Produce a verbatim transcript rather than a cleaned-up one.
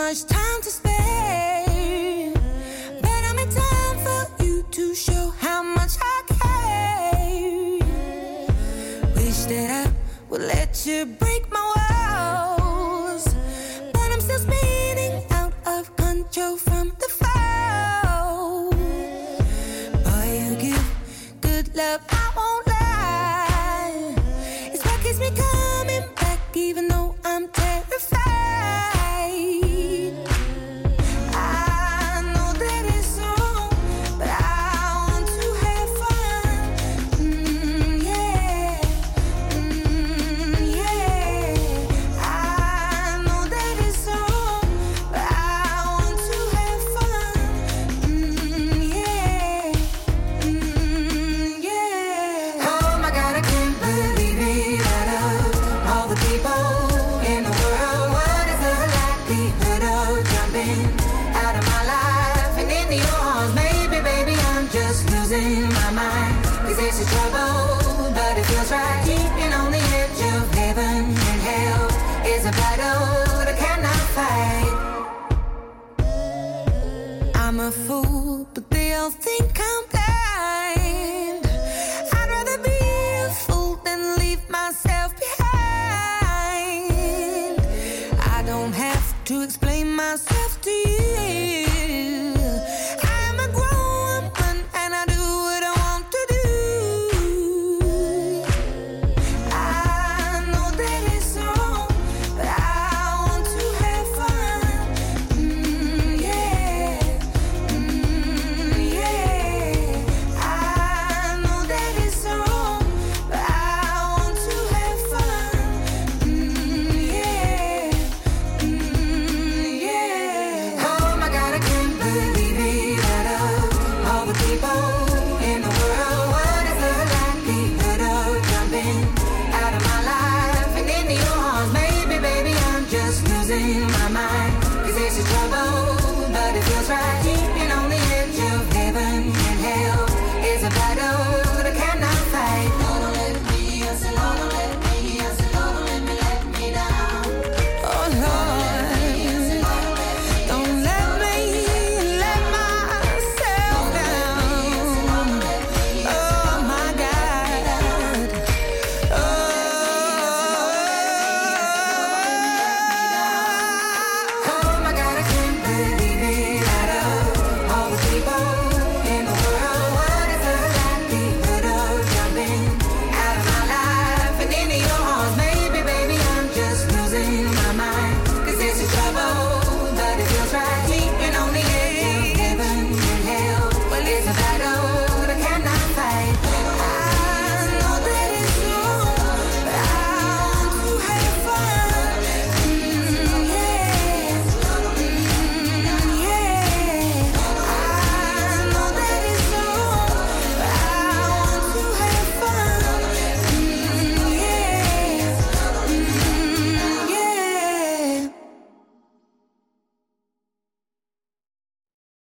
much time to spare, but I'm in time for you to show how much I care. Wish that I would let you break my walls, but I'm still spinning out of control from the fall. Boy, you give good love, I won't lie. It's what keeps me coming back, even though I'm terrified. I know that it's wrong, but I want to have fun. Mm, yeah, mm, yeah. I know that it's wrong, but I want to have fun. Mm, yeah, mm, yeah. Oh my God, I can't believe it. Out of all the people in the world, what is the likelihood of jumping out of my life and into your arms? Maybe, baby, I'm just losing my mind. Cause it's a trouble, but it feels right. Keeping on the edge of heaven and hell is a battle that I cannot fight. I'm a fool, but they all think I'm blind.